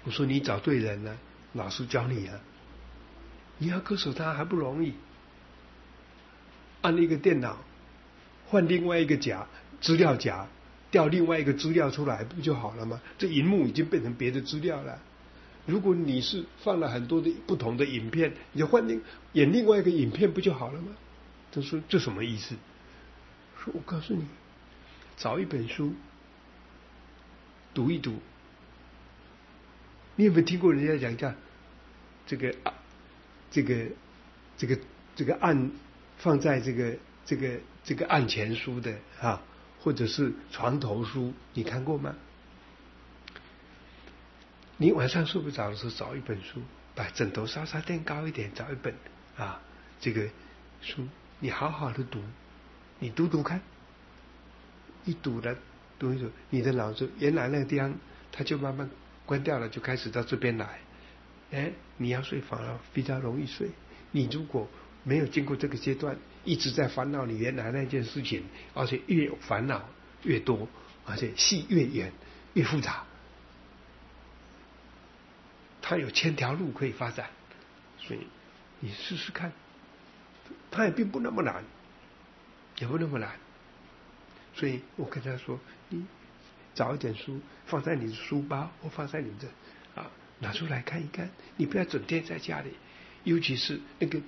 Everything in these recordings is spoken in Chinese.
我说你找对人了，老师教你啊，你要割手它还不容易，按一个电脑换另外一个资料夹，调另外一个资料出来不就好了吗？这荧幕已经变成别的资料了。如果你是放了很多的不同的影片，你就演另外一个影片不就好了吗？他说这什么意思？说我告诉你，找一本书读一读。你有没有听过人家讲这个案放在这个案前书的啊，或者是床头书，你看过吗？你晚上睡不着的时候找一本书，把枕头稍稍垫高一点，找一本啊这个书，你好好的读，你读读看，一读了读一读，你的脑子原来那个地方它就慢慢关掉了，就开始到这边来。你要睡反而比较容易睡。你如果没有经过这个阶段，一直在烦恼你原来那件事情，而且越有烦恼越多，而且戏越远越复杂，它有1000条路可以发展，所以你试试看，它也并不那么难，也不那么难。所以我跟他说，你找一点书放在你的书包，或放在你的拿出来看一看，你不要整天在家里，尤其是那个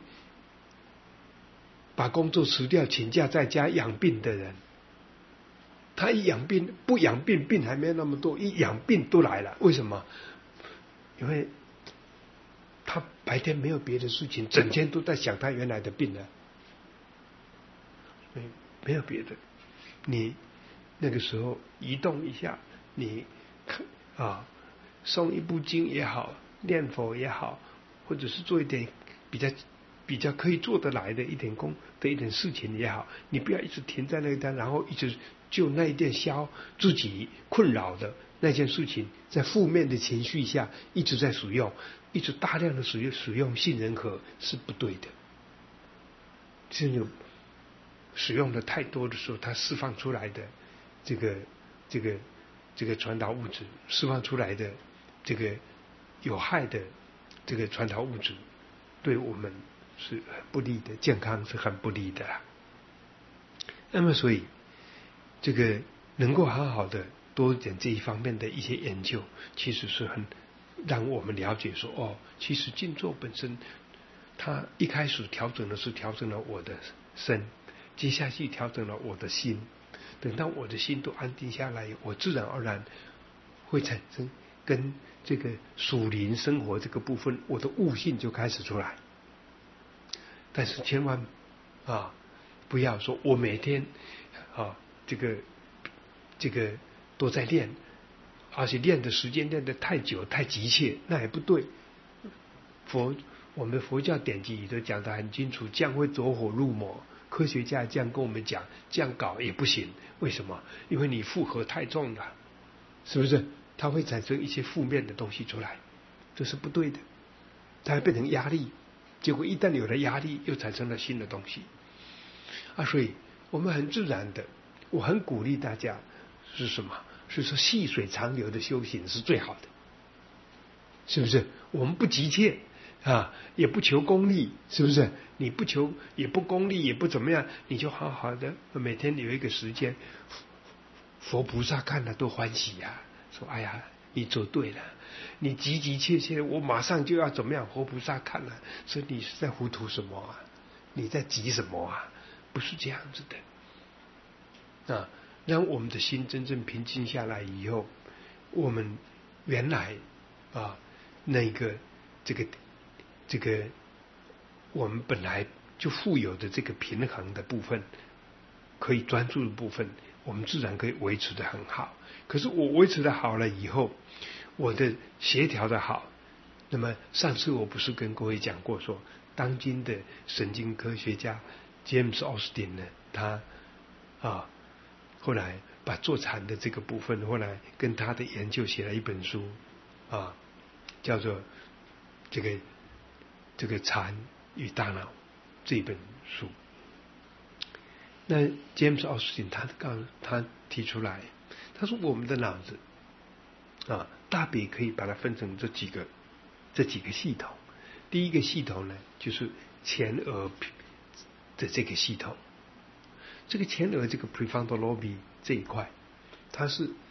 把工作辞掉请假在家养病的人，他一养病，不养病病还没有那么多，一养病都来了。为什么？因为他白天没有别的事情，整天都在想他原来的病了，所以没有别的。你那个时候移动一下，你诵一部经也好，念佛也好，或者是做一点比较可以做得来的一点事情也好，你不要一直停在那个地方，然后一直就那一点消自己困扰的那件事情，在负面的情绪下一直在使用，一直大量的使用杏仁核是不对的。这种使用的太多的时候，它释放出来的这个传导物质，释放出来的这个有害的这个传导物质，对我们是很不利的，健康是很不利的啦。那么所以这个能够好好的多一点这一方面的一些研究，其实是很让我们了解说，其实静坐本身它一开始调整了我的身，接下去调整了我的心，等到我的心都安定下来，我自然而然会产生跟这个属灵生活这个部分，我的悟性就开始出来。但是千万不要说我每天这个都在练，而且练的时间练得太久太急切，那也不对。我们佛教典籍里头讲得很清楚，这样会走火入魔。科学家这样跟我们讲，这样搞也不行。为什么？因为你负荷太重了，是不是？它会产生一些负面的东西出来，这是不对的，它会变成压力。结果一旦有了压力，又产生了新的东西所以我们很自然的，我很鼓励大家是什么？是说细水长流的修行是最好的，是不是？我们不急切也不求功利，是不是？你不求也不功利，也不怎么样，你就好好的每天有一个时间，佛菩萨看了都欢喜说哎呀，你做对了，你急急切切我马上就要怎么样，佛菩萨看了说你是在糊涂什么你在急什么不是这样子的让我们的心真正平静下来以后，我们原来那个这个我们本来就富有的这个平衡的部分，可以专注的部分，我们自然可以维持得很好。可是我维持得好了以后，我的协调的好，那么上次我不是跟各位讲过说，当今的神经科学家 James Austin 呢，他后来把坐禅的这个部分，后来跟他的研究写了一本书叫做这个禅与大脑这本书。那 James Austin 他提出来，他说我们的脑子大别可以把它分成这几个系统。第一个系统呢，就是前额的这个系统。这个前额这个 prefrontal lobe 这一块，它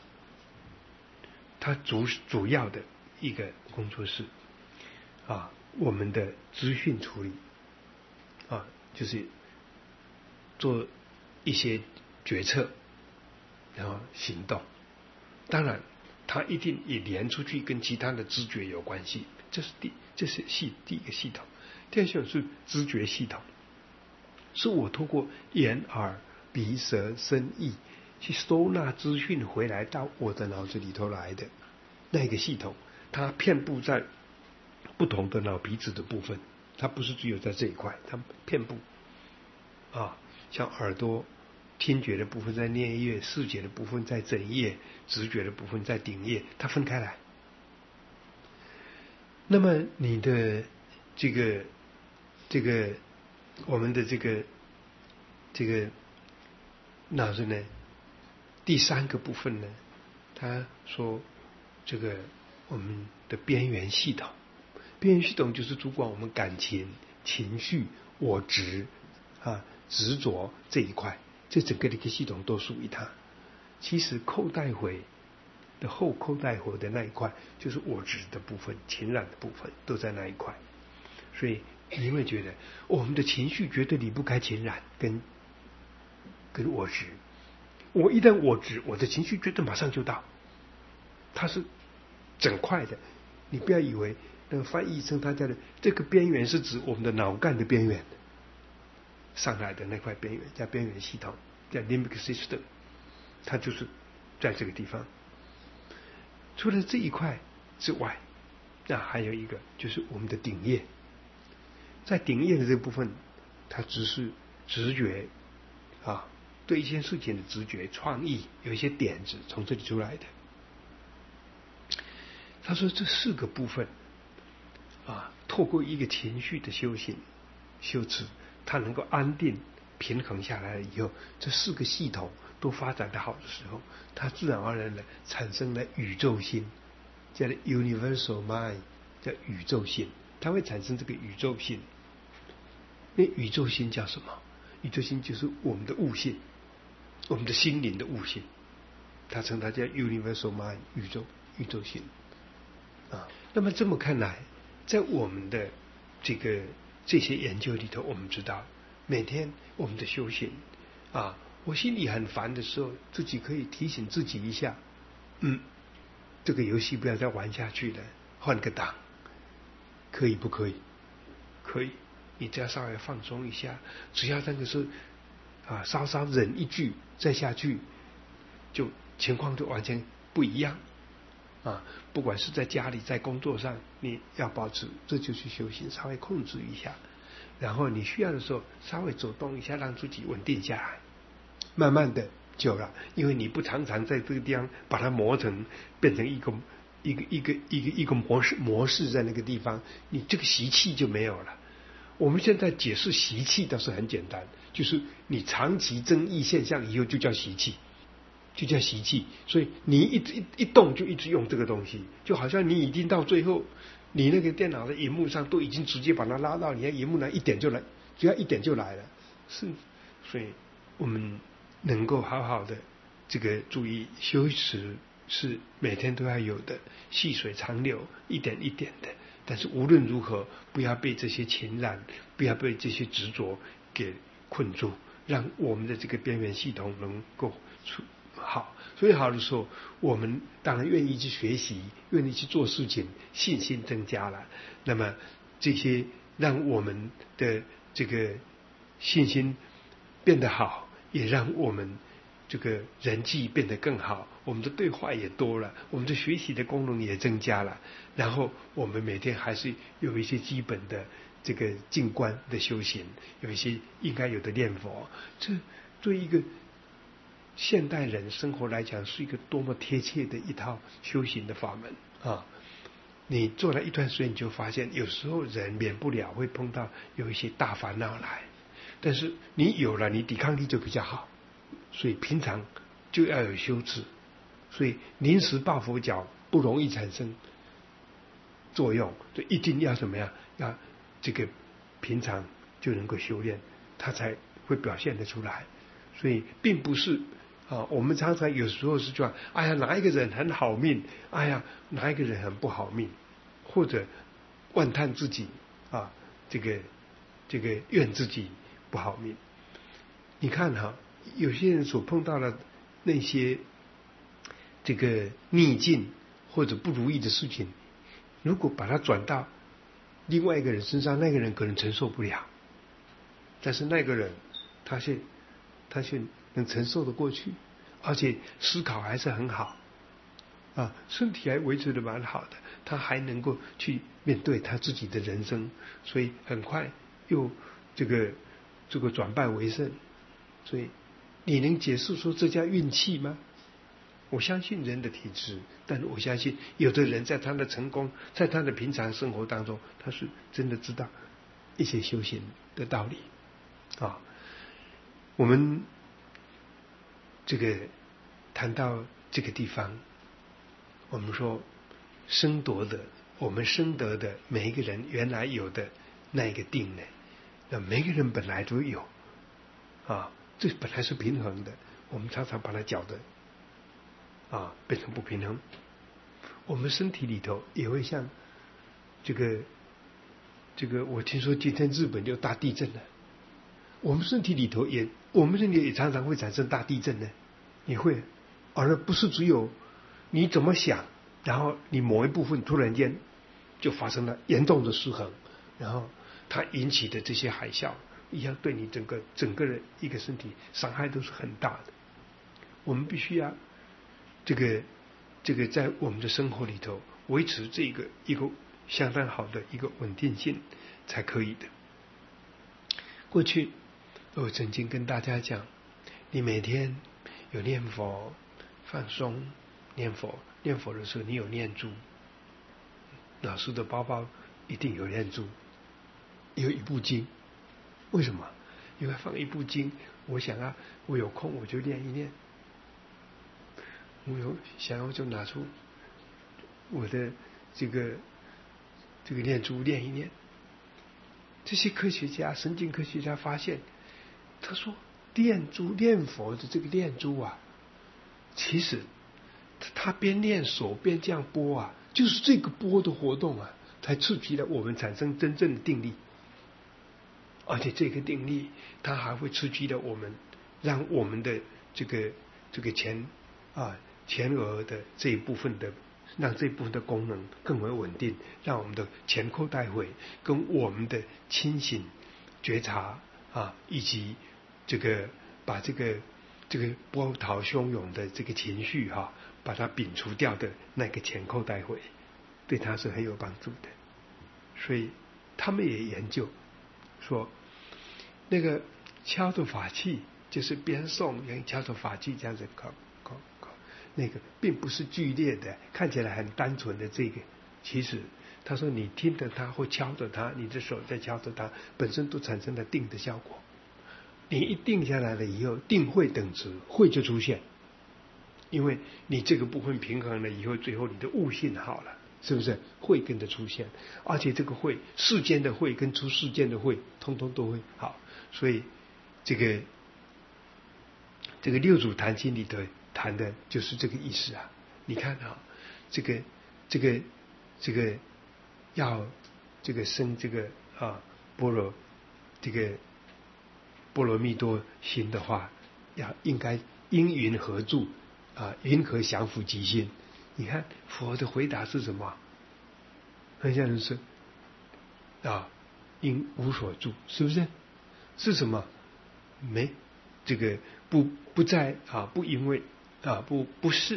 主要的一个工作是我们的资讯处理就是做一些决策，然后行动。当然它一定也连出去跟其他的知觉有关系，这是第一个系统。第二系统是知觉系统，是我透过眼耳鼻舌身意去收纳资讯回来到我的脑子里头来的那个系统，它遍布在不同的脑皮质的部分，它不是只有在这一块，它遍布像耳朵听觉的部分在颞叶，视觉的部分在枕叶，直觉的部分在顶叶，它分开来。那么你的这个我们的这个脑子呢，第三个部分呢，他说这个我们的边缘系统，边缘系统就是主管我们感情、情绪、我执执着这一块，这整个的一个系统都属于它。其实后带回的那一块，就是我执的部分、情染的部分都在那一块。所以你会觉得我们的情绪绝对离不开情染跟我执。我一旦我执，我的情绪绝对马上就到，它是整块的。你不要以为那个翻译成他家的这个边缘是指我们的脑干的边缘上来的那块边缘，叫边缘系统，叫 limbic system， 它就是在这个地方。除了这一块之外，还有一个就是我们的顶叶。在顶叶的这部分，它只是直觉对一件事情的直觉、创意，有一些点子从这里出来的。他说这4个部分透过一个情绪的修行、修持，它能够安定、平衡下来了以后，这4个系统都发展的好的时候，它自然而然的产生了宇宙心，叫 universal mind， 叫宇宙心，它会产生这个宇宙心。那宇宙心叫什么？宇宙心就是我们的悟性，我们的心灵的悟性，它称它叫 universal mind， 宇宙心那么这么看来，在我们的这些研究里头，我们知道每天我们的修行我心里很烦的时候，自己可以提醒自己一下，这个游戏不要再玩下去了，换个档，可以不可以？可以，你只要稍微放松一下，只要那个是稍稍忍一句再下去，就情况就完全不一样不管是在家里在工作上，你要保持，这就是修行，稍微控制一下，然后你需要的时候稍微走动一下，让自己稳定下来，慢慢的就了。因为你不常常在这个地方把它磨成变成一个模式在那个地方，你这个习气就没有了。我们现在解释习气倒是很简单，就是你长期争议现象以后就叫习气，所以你一动就一直用这个东西，就好像你已经到最后，你那个电脑的萤幕上都已经直接把它拉到你的萤幕上，一点就来，只要一点就来了。所以我们能够好好的这个注意修持，是每天都要有的，细水长流，一点一点的。但是无论如何，不要被这些情染，不要被这些执着给困住，让我们的这个边缘系统能够好。所以好的时候，我们当然愿意去学习，愿意去做事情，信心增加了。那么这些让我们的这个信心变得好，也让我们这个人际变得更好，我们的对话也多了，我们的学习的功能也增加了，然后我们每天还是有一些基本的这个静观的修行，有一些应该有的念佛，这对一个现代人生活来讲是一个多么贴切的一套修行的法门你做了一段时间，你就发现有时候人免不了会碰到有一些大烦恼来，但是你有了，你抵抗力就比较好，所以平常就要有修持。所以临时抱佛脚不容易产生作用，就一定要怎么样？要这个平常就能够修炼，它才会表现得出来。所以并不是我们常常有时候是说，哎呀，哪一个人很好命，哎呀，哪一个人很不好命，或者万叹自己这个怨自己不好命。你看有些人所碰到的那些这个逆境或者不如意的事情，如果把它转到另外一个人身上，那个人可能承受不了，但是那个人他是能承受得过去，而且思考还是很好身体还维持得蛮好的，他还能够去面对他自己的人生，所以很快又这个转败为胜。所以你能解释说这叫运气吗？我相信人的体质，但是我相信有的人在他的成功，在他的平常生活当中，他是真的知道一些修行的道理我们这个谈到这个地方，我们说生夺的，我们生得的每一个人原来有的那一个定呢，那每个人本来都有这本来是平衡的，我们常常把它搅得变成不平衡。我们身体里头也会像这个，我听说今天日本就大地震了，我们身体里头也常常会产生大地震呢，也会，而不是只有你怎么想，然后你某一部分突然间就发生了严重的失衡，然后它引起的这些海啸一样，对你整个的一个身体伤害都是很大的。我们必须要这个在我们的生活里头维持这个一个相当好的一个稳定性才可以的。过去我曾经跟大家讲，你每天有念佛放松，念佛的时候你有念珠，老师的包包一定有念珠，有一部经。为什么？因为放一部经，我想我有空我就念一念，我有想要就拿出我的这个念珠念一念。这些科学家，神经科学家发现，他说念佛的这个念珠其实他边念手边这样拨就是这个拨的活动才刺激了我们产生真正的定力。而且这个定力它还会刺激了我们，让我们的这个前额的这一部分的，让这一部分的功能更为稳定，让我们的前扣带回跟我们的清醒觉察以及把这个波涛汹涌的这个情绪把它摒除掉的那个前扣带回，对它是很有帮助的。所以他们也研究说，那个敲的法器，就是边诵用敲的法器这样子敲，那个并不是剧烈的，看起来很单纯的这个，其实他说你听着它或敲着它，你的手在敲着它，本身都产生了定的效果。你一定下来了以后，定慧等值，慧就出现，因为你这个部分平衡了以后，最后你的悟性好了，是不是慧跟着出现？而且这个慧，世间的慧跟出世间的慧通通都会好。所以这个六祖坛经里头谈的就是这个意思你看这个要生般若波罗蜜多心的话，应该因缘合住云何降伏其心？你看佛的回答是什么？很像是因无所住，是不是？是什么？没这个不在不因为不是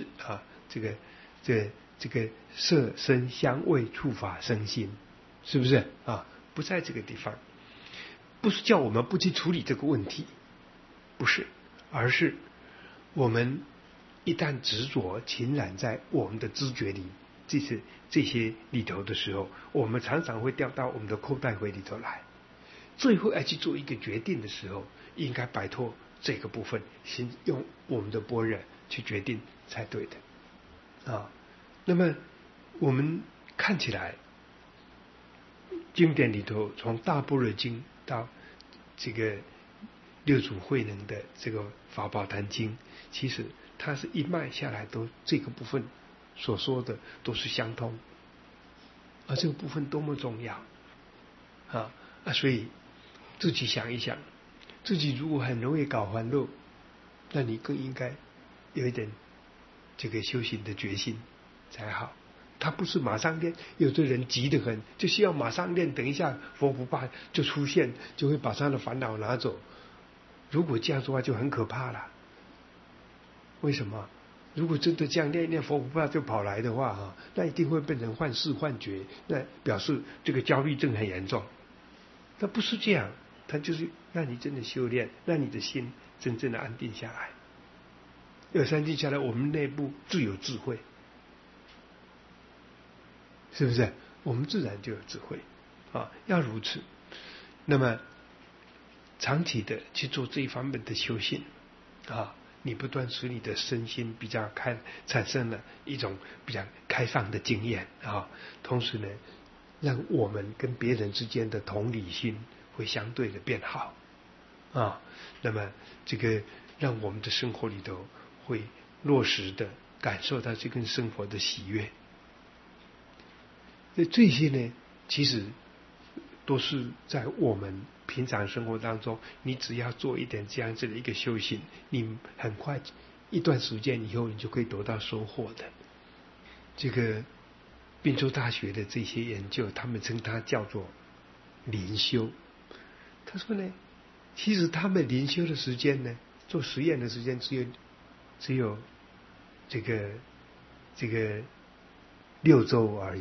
这个色声香味触法生心，是不是不在这个地方，不是叫我们不去处理这个问题，不是，而是我们一旦执着侵染在我们的知觉里，这些里头的时候，我们常常会掉到我们的扣带回里头来。最后要去做一个决定的时候，应该摆脱这个部分，用我们的般若去决定才对的那么我们看起来经典里头，从大般若经到这个六祖慧能的这个法宝坛经，其实它是一脉下来都这个部分所说的都是相通，而这个部分多么重要所以自己想一想，自己如果很容易搞烦恼，那你更应该有一点这个修行的决心才好。他不是马上练，有的人急得很，就需要马上练，等一下佛不怕就出现，就会把他的烦恼拿走。如果这样的话就很可怕了。为什么？如果真的这样练练佛不怕就跑来的话那一定会变成幻视幻觉，那表示这个焦虑症很严重。那不是这样，它就是让你真的修炼，让你的心真正的安定下来。要安定下来，我们内部自有智慧，是不是？我们自然就有智慧要如此。那么长期的去做这一方面的修行你不断使你的身心比较产生了一种比较开放的经验同时呢，让我们跟别人之间的同理心会相对的变好那么这个让我们的生活里头会落实的感受到这个生活的喜悦。这些呢，其实都是在我们平常生活当中，你只要做一点这样子的一个修行，你很快一段时间以后，你就可以得到收获的。这个宾州大学的这些研究，他们称它叫做灵修。他说呢，其实他们灵修的时间呢，做实验的时间只有这个6周而已。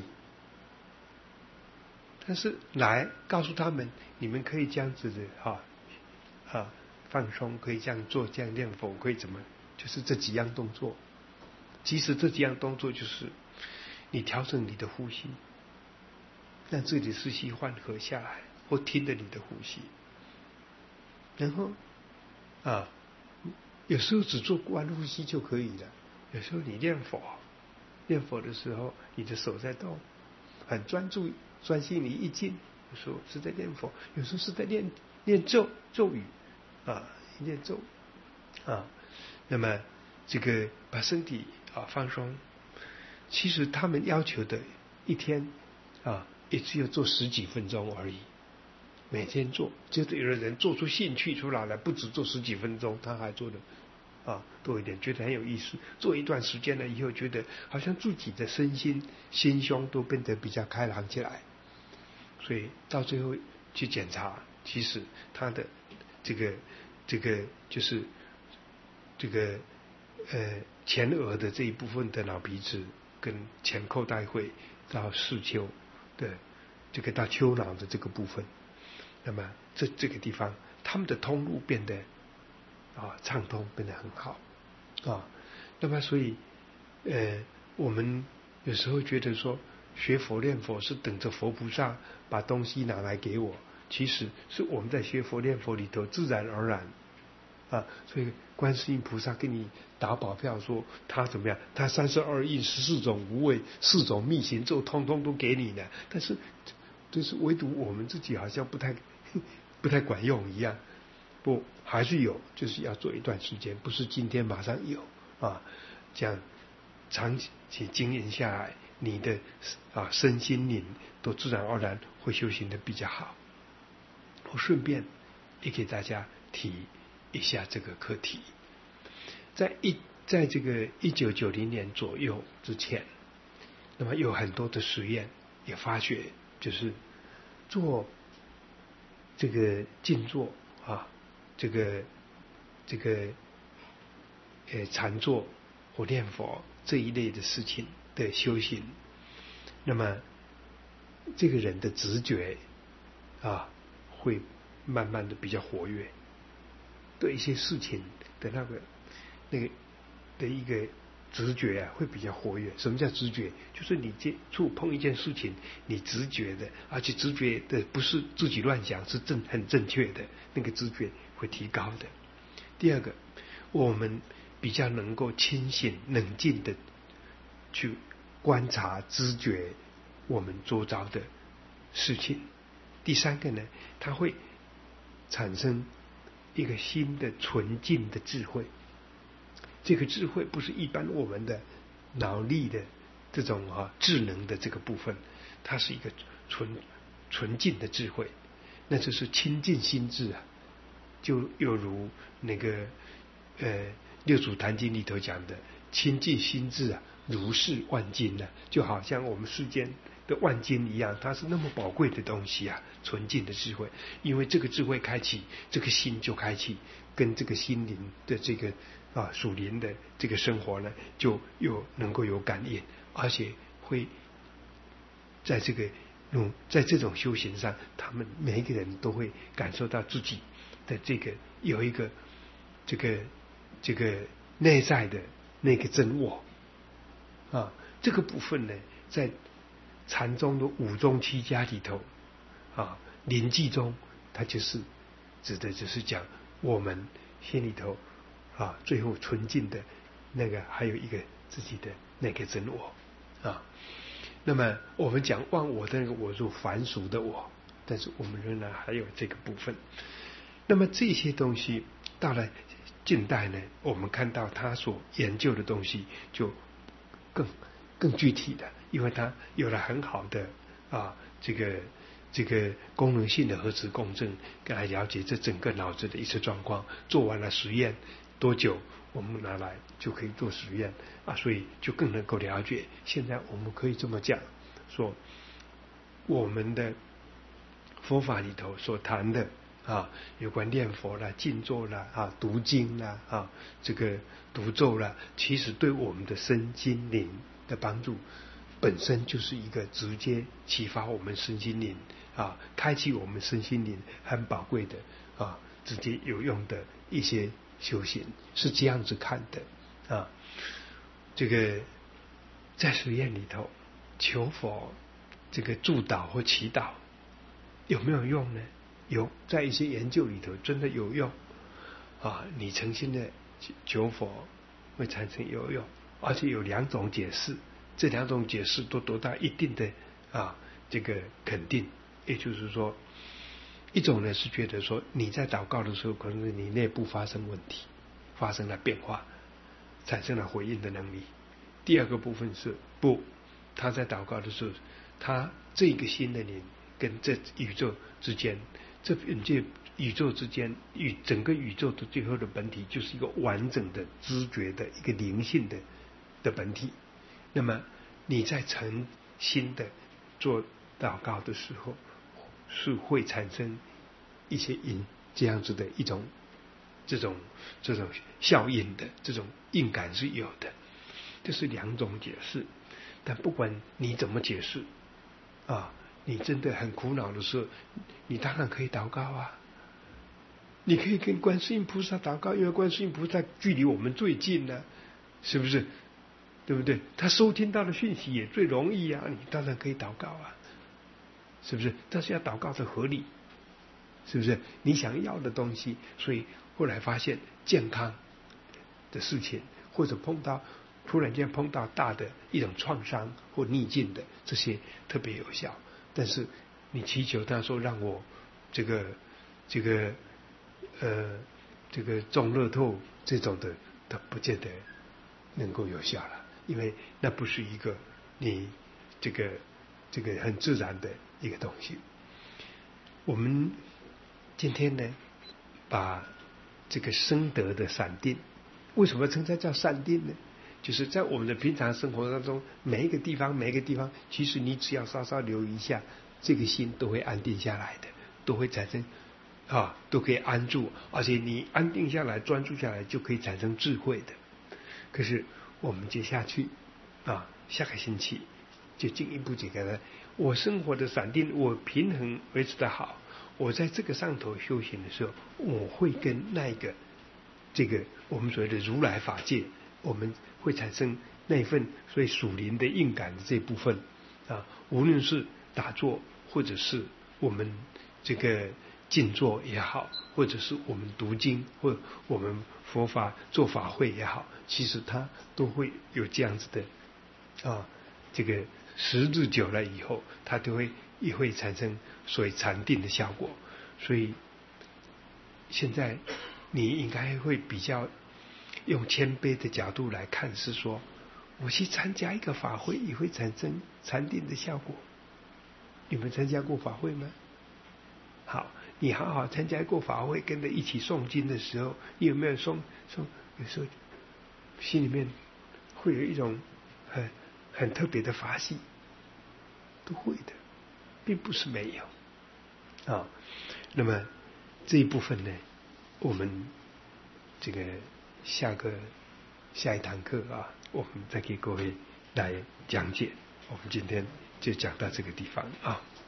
但是来告诉他们，你们可以这样子的放松，可以这样做，这样念佛，可以怎么，就是这几样动作。其实这几样动作就是你调整你的呼吸，让自己的呼吸缓和下来，或听着你的呼吸。然后有时候只做观呼吸就可以了。有时候你念佛的时候，你的手在动，很专注专心你一静，有时候是在念佛，有时候是在念咒语念咒那么这个把身体放松。其实他们要求的一天也只有做10几分钟而已，每天做。就是有的人做出兴趣出来了，不止做10几分钟，他还做的多一点，觉得很有意思。做一段时间了以后，觉得好像自己的身心心胸都变得比较开朗起来。所以到最后去检查，其实他的这个就是这个前额的这一部分的脑皮质跟前扣带会到视丘的这个到丘脑的这个部分，那么这个地方他们的通路变得畅通，变得很好那么所以我们有时候觉得说学佛念佛是等着佛菩萨把东西拿来给我，其实是我们在学佛念佛里头自然而然所以观世音菩萨给你打保票说他怎么样，他32应14种无畏4种密行咒通通都给你了，但是就是唯独我们自己好像不太管用一样。不，还是有，就是要做一段时间，不是今天马上有这样长期经验下来，你的身心灵都自然而然会修行的比较好。我顺便也给大家提一下这个课题。在这个1990年左右之前，那么有很多的实验也发觉，就是做这个静坐这个禅坐或念佛这一类的事情的修行，那么这个人的直觉会慢慢的比较活跃，对一些事情的那个的一个直觉会比较活跃。什么叫直觉？就是你触碰一件事情，你直觉的，而且直觉的不是自己乱想，是很正确的，那个直觉会提高的。第二个，我们比较能够清醒冷静的去观察知觉我们周遭的事情。第三个呢，它会产生一个新的纯净的智慧。这个智慧不是一般我们的脑力的这种智能的这个部分，它是一个纯净的智慧。那就是清净心智啊，就犹如那个六祖坛经里头讲的清净心智啊，如是万金啊，就好像我们世间的万金一样，它是那么宝贵的东西啊，纯净的智慧。因为这个智慧开启，这个心就开启，跟这个心灵的这个属灵的这个生活呢，就能够有感应，而且会在这种修行上，他们每一个人都会感受到自己的这个有一个这个内在的那个真我啊。这个部分呢，在禅宗的五宗七家里头啊，临济宗它就是指的就是讲我们心里头最后纯净的那个，还有一个自己的那个真我啊。那么我们讲忘我的那个我是凡俗的我，但是我们仍然还有这个部分。那么这些东西到了近代呢，我们看到他所研究的东西就更具体的，因为他有了很好的这个功能性的核磁共振，来了解这整个脑子的一些状况。做完了实验多久，我们拿来就可以做实验所以就更能够了解。现在我们可以这么讲，说我们的佛法里头所谈的有关念佛啦、静坐啦、读经啦、这个读咒啦，其实对我们的身心灵的帮助，本身就是一个直接启发我们身心灵开启我们身心灵很宝贵的直接有用的一些修行，是这样子看的这个在实验里头求佛这个助导或祈祷有没有用呢？有，在一些研究里头真的有用你诚心的求佛会产生有用，而且有两种解释，这两种解释都得到一定的这个肯定。也就是说，一种呢是觉得说你在祷告的时候，可能是你内部发生问题，发生了变化，产生了回应的能力。第二个部分是不，他在祷告的时候，他这个心的灵跟这宇宙之间，这宇宙之间与整个宇宙的最后的本体，就是一个完整的知觉的一个灵性的本体。那么你在诚心的做祷告的时候，是会产生一些这样子的一种这种效应的，这种应感是有的。这是两种解释，但不管你怎么解释你真的很苦恼的时候，你当然可以祷告你可以跟观世音菩萨祷告，因为观世音菩萨距离我们最近是不是？对不对？他收听到的讯息也最容易你当然可以祷告是不是？但是要祷告的合理，是不是？你想要的东西，所以后来发现健康的事情，或者突然间碰到大的一种创伤或逆境的，这些特别有效。但是你祈求他说让我这个中乐透这种的，它不见得能够有效了，因为那不是一个你这个很自然的一个东西。我们今天呢，把这个生得的闪电，为什么称它叫闪电呢？就是在我们的平常生活当中，每一个地方，其实你只要稍稍留意一下，这个心都会安定下来的，都会产生都可以安住，而且你安定下来、专注下来，就可以产生智慧的。可是我们接下去下个星期就进一步解开了。我生活的闪电，我平衡维持的好，我在这个上头修行的时候，我会跟那个这个我们所谓的如来法界，我们会产生那份所谓属灵的应感的这部分无论是打坐，或者是我们这个静坐也好，或者是我们读经，或我们佛法做法会也好，其实它都会有这样子的这个时日久了以后，它也会产生所谓禅定的效果。所以现在你应该会比较用谦卑的角度来看，是说我去参加一个法会也会产生禅定的效果。你们参加过法会吗？好，你好好参加过法会，跟着一起诵经的时候，你有没有诵？有时候心里面会有一种很特别的法喜，都会的，并不是没有啊。那么这一部分呢，我们这个下一堂课啊，我们再给各位来讲解。我们今天就讲到这个地方啊。